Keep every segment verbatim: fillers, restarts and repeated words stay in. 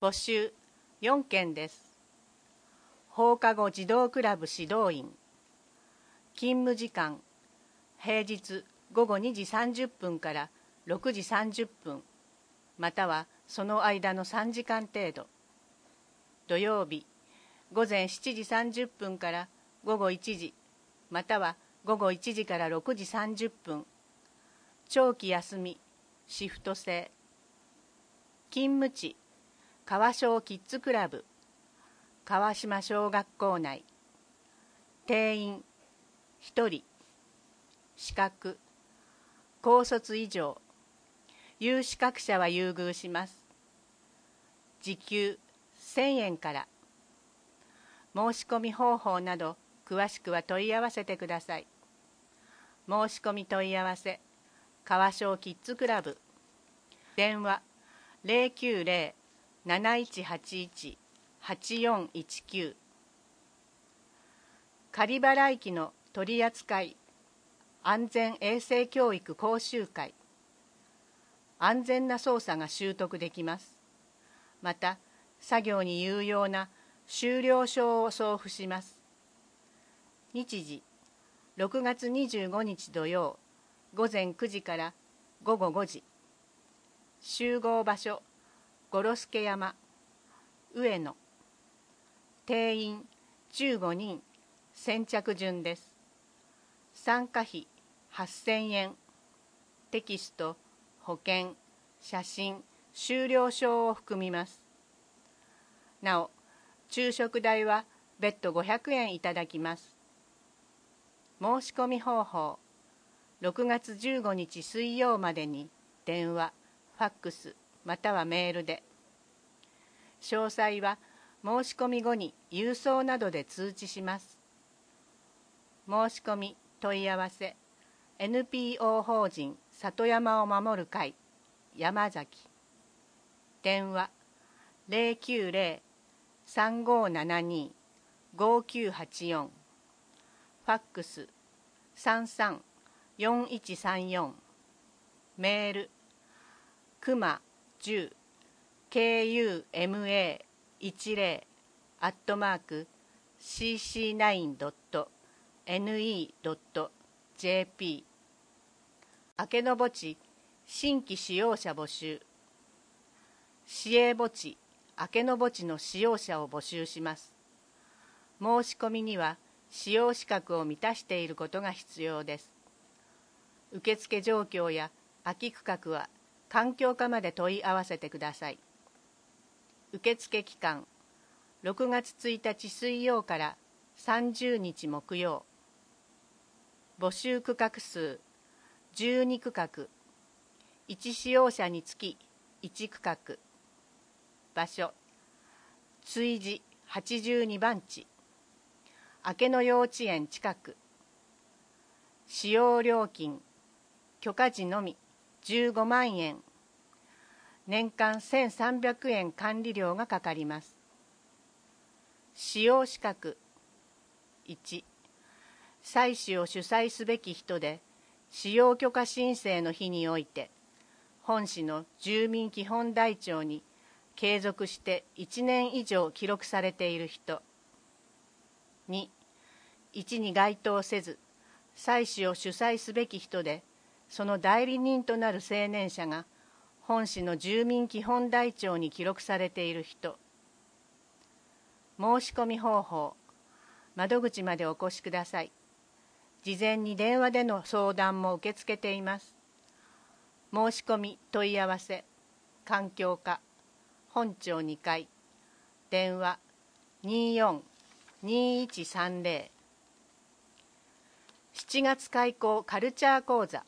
募集よんけんです。放課後児童クラブ指導員。勤務時間平日ごごにじさんじゅっぷんからろくじさんじゅっぷん、またはその間のさんじかん程度。土曜日ごぜんしちじさんじゅっぷんからごごいちじ、またはごごいちじからろくじさんじゅっぷん。長期休みシフト制。勤務地川小キッズクラブ川島小学校内。定員ひとり。資格高卒以上。有資格者は優遇します。時給せんえんから。申し込み方法など詳しくは問い合わせてください。申し込み問い合わせ川小キッズクラブ。電話 ゼロきゅうゼロ なないちはちいち はちよんいちきゅう。仮払い機の取り扱い安全衛生教育講習会。安全な操作が習得できます。また作業に有用な終了証を送付します。日時ろくがつにじゅうごにち土曜ごぜんくじからごごごじ。集合場所五呂助山上野。定員じゅうごにん。先着順です。参加費はっせんえん。テキスト、保険、写真、終了証を含みます。なお、昼食代は別途ごひゃくえんいただきます。申し込み方法ろくがつじゅうごにち水曜までに電話、ファックスまたはメールで。詳細は申し込み後に郵送などで通知します。申し込み問い合わせ エヌピーオー 法人里山を守る会山崎。電話 ゼロきゅうゼロ さんごーななにー ごきゅうはちよん。ファックスさんさんよんいちさんよん。メールくまじゅう ケーユーエムエーいちゼロ アットマーク シーシーナイン ドット エヌイー ドット ジェーピー。明けの墓地新規使用者募集。市営墓地明けの墓地の使用者を募集します。申し込みには使用資格を満たしていることが必要です。受付状況や空き区画は環境課まで問い合わせてください。受付期間ろくがつついたち水曜からさんじゅうにち木曜。募集区画数じゅうにくかく。いち使用者につきいち区画。場所築地はちじゅうにばんち。明けの幼稚園近く。使用料金許可時のみじゅうごまんえん。年間せんさんびゃくえん管理料がかかります。使用資格いち、祭祀を主催すべき人で使用許可申請の日において本市の住民基本台帳に継続していちねん以上記録されている人。に、いちに該当せず祭祀を主催すべき人でその代理人となる青年者が本市の住民基本台帳に記録されている人。申し込み方法窓口までお越しください。事前に電話での相談も受け付けています。申し込み問い合わせ環境課本庁にかい。電話にーよん にーいちさんゼロ。しちがつ開講カルチャー講座。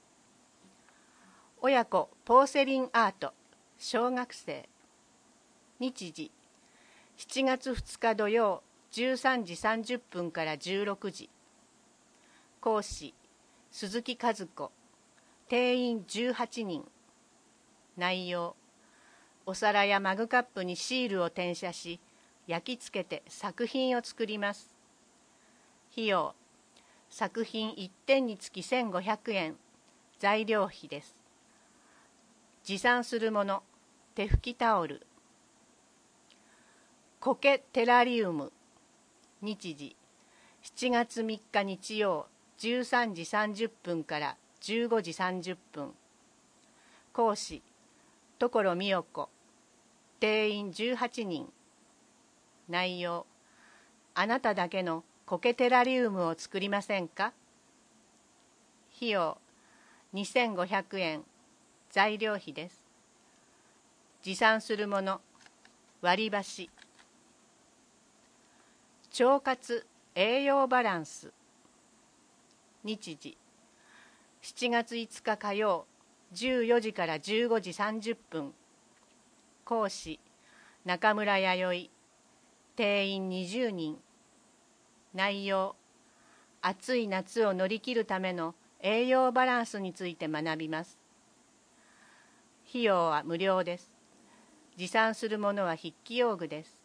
親子ポーセリンアート小学生。日時しちがつふつか土曜じゅうさんじさんじゅっぷんからじゅうろくじ。講師鈴木和子。定員じゅうはちにん。内容お皿やマグカップにシールを転写し焼き付けて作品を作ります。費用作品いってんにつきせんごひゃくえん。材料費です。持参するもの手拭きタオル苔テラリウム。日時しちがつみっか日曜じゅうさんじさんじゅっぷんからじゅうごじさんじゅっぷん。講師所美代子。定員じゅうはちにん。内容、あなただけの苔テラリウムを作りませんか。費用にせんごひゃくえん。材料費です。持参するもの、割り箸。腸活栄養バランス。日時しちがついつか火曜じゅうよじからじゅうごじさんじゅっぷん。講師中村弥生。定員にじゅうにん。内容、暑い夏を乗り切るための栄養バランスについて学びます。費用は無料です。持参するものは筆記用具です。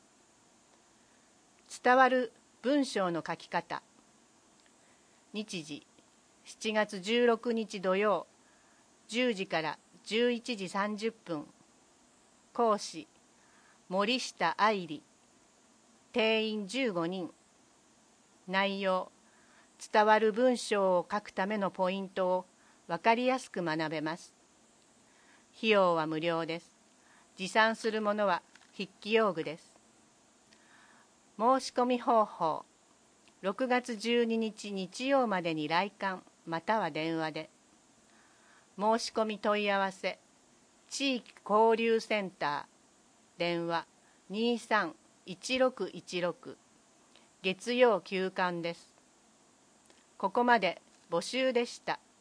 伝わる文章の書き方。日時しちがつじゅうろくにち土曜じゅうじからじゅういちじさんじゅっぷん。講師森下愛理。定員じゅうごにん。内容、伝わる文章を書くためのポイントを分かりやすく学べます。費用は無料です。持参するものは筆記用具です。申し込み方法、ろくがつじゅうににち日曜までに来館または電話で。申し込み問い合わせ、地域交流センター、電話にさんいちろくいちろく、月曜休館です。ここまで募集でした。